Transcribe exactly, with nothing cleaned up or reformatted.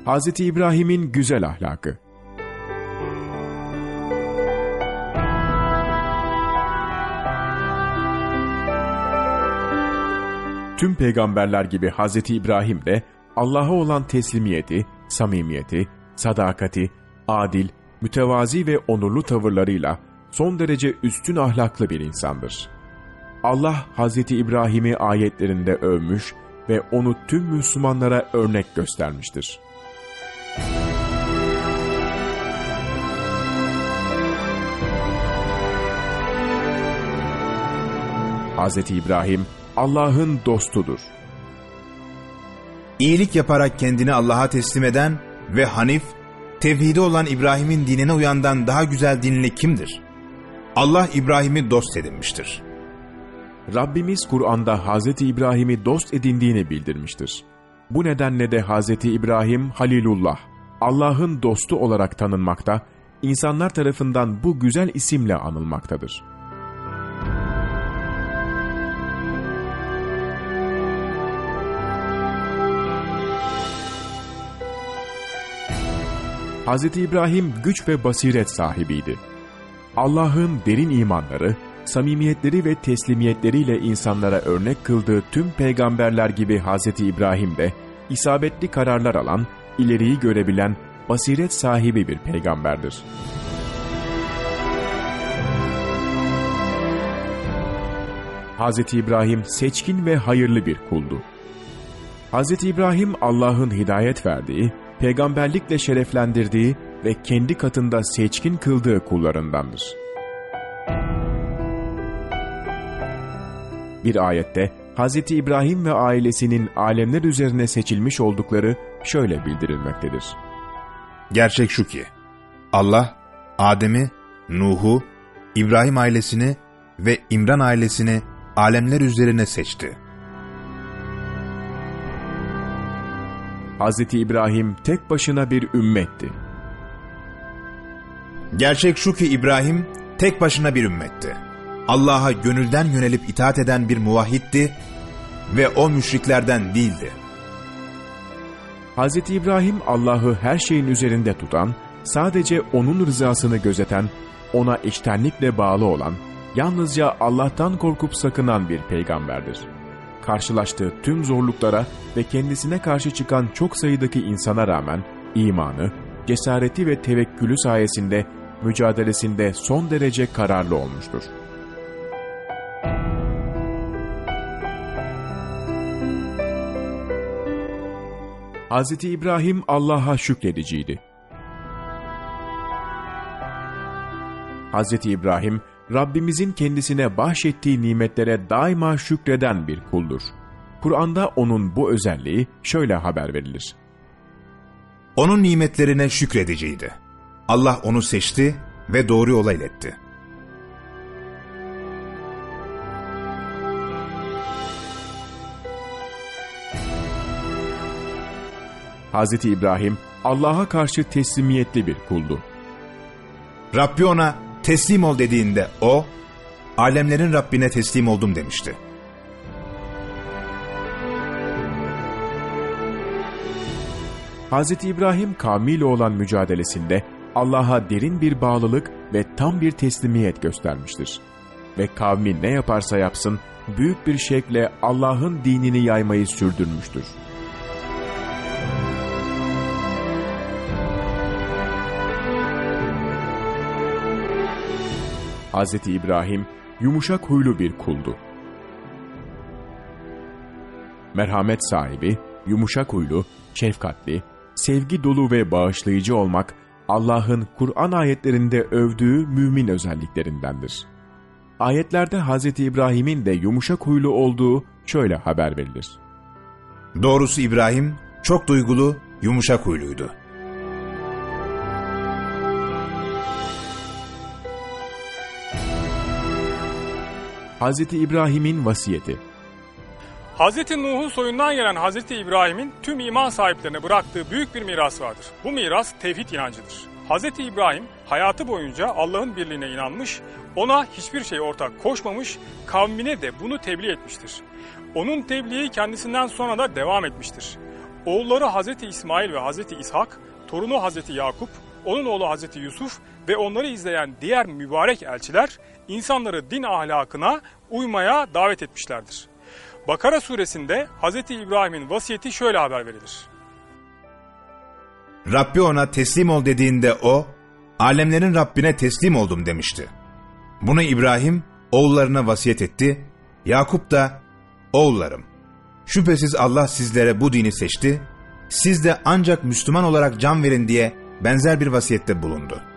Hazreti İbrahim'in güzel ahlakı. Tüm peygamberler gibi Hazreti İbrahim de Allah'a olan teslimiyeti, samimiyeti, sadakati, adil, mütevazi ve onurlu tavırlarıyla son derece üstün ahlaklı bir insandır. Allah Hazreti İbrahim'i ayetlerinde övmüş ve onu tüm Müslümanlara örnek göstermiştir. Hazreti İbrahim Allah'ın dostudur. İyilik yaparak kendini Allah'a teslim eden ve hanif, tevhidi olan İbrahim'in dinine uyandan daha güzel dinli kimdir? Allah İbrahim'i dost edinmiştir. Rabbimiz Kur'an'da Hazreti İbrahim'i dost edindiğini bildirmiştir. Bu nedenle de Hazreti İbrahim Halilullah, Allah'ın dostu olarak tanınmakta, insanlar tarafından bu güzel isimle anılmaktadır. Hazreti İbrahim güç ve basiret sahibiydi. Allah'ın derin imanları, samimiyetleri ve teslimiyetleriyle insanlara örnek kıldığı tüm peygamberler gibi Hazreti İbrahim de isabetli kararlar alan, ileriyi görebilen, basiret sahibi bir peygamberdir. Hazreti İbrahim seçkin ve hayırlı bir kuldu. Hazreti İbrahim Allah'ın hidayet verdiği, peygamberlikle şereflendirdiği ve kendi katında seçkin kıldığı kullarındandır. Bir ayette Hazreti İbrahim ve ailesinin alemler üzerine seçilmiş oldukları şöyle bildirilmektedir. Gerçek şu ki, Allah, Adem'i, Nuh'u, İbrahim ailesini ve İmran ailesini alemler üzerine seçti. Hazreti İbrahim tek başına bir ümmetti. Gerçek şu ki İbrahim tek başına bir ümmetti. Allah'a gönülden yönelip itaat eden bir muvahhitti ve o müşriklerden değildi. Hazreti İbrahim Allah'ı her şeyin üzerinde tutan, sadece O'nun rızasını gözeten, O'na içtenlikle bağlı olan, yalnızca Allah'tan korkup sakınan bir peygamberdir. Karşılaştığı tüm zorluklara ve kendisine karşı çıkan çok sayıdaki insana rağmen imanı, cesareti ve tevekkülü sayesinde mücadelesinde son derece kararlı olmuştur. Hazreti İbrahim Allah'a şükrediciydi. Hazreti İbrahim, Rabbimizin kendisine bahşettiği nimetlere daima şükreden bir kuldur. Kur'an'da onun bu özelliği şöyle haber verilir. Onun nimetlerine şükrediciydi. Allah onu seçti ve doğru yola iletti. Hazreti İbrahim, Allah'a karşı teslimiyetli bir kuldu. Rabbi ona teslim ol dediğinde o, alemlerin Rabbine teslim oldum demişti. Hazreti İbrahim kavmiyle olan mücadelesinde Allah'a derin bir bağlılık ve tam bir teslimiyet göstermiştir. Ve kavmi ne yaparsa yapsın, büyük bir şevkle Allah'ın dinini yaymayı sürdürmüştür. Hazreti İbrahim, yumuşak huylu bir kuldu. Merhamet sahibi, yumuşak huylu, şefkatli, sevgi dolu ve bağışlayıcı olmak, Allah'ın Kur'an ayetlerinde övdüğü mümin özelliklerindendir. Ayetlerde Hazreti İbrahim'in de yumuşak huylu olduğu şöyle haber verilir. Doğrusu İbrahim çok duygulu, yumuşak huyluydu. Hazreti İbrahim'in vasiyeti. Hazreti Nuh'un soyundan gelen Hazreti İbrahim'in tüm iman sahiplerine bıraktığı büyük bir miras vardır. Bu miras tevhid inancıdır. Hazreti İbrahim hayatı boyunca Allah'ın birliğine inanmış, ona hiçbir şey ortak koşmamış, kavmine de bunu tebliğ etmiştir. Onun tebliği kendisinden sonra da devam etmiştir. Oğulları Hazreti İsmail ve Hazreti İshak, torunu Hazreti Yakup, onun oğlu Hazreti Yusuf ve onları izleyen diğer mübarek elçiler insanları din ahlakına uymaya davet etmişlerdir. Bakara suresinde Hazreti İbrahim'in vasiyeti şöyle haber verilir. Rabbi ona teslim ol dediğinde o, alemlerin Rabbine teslim oldum demişti. Bunu İbrahim oğullarına vasiyet etti. Yakup da, oğullarım, şüphesiz Allah sizlere bu dini seçti, siz de ancak Müslüman olarak can verin diye benzer bir vasiyette bulundu.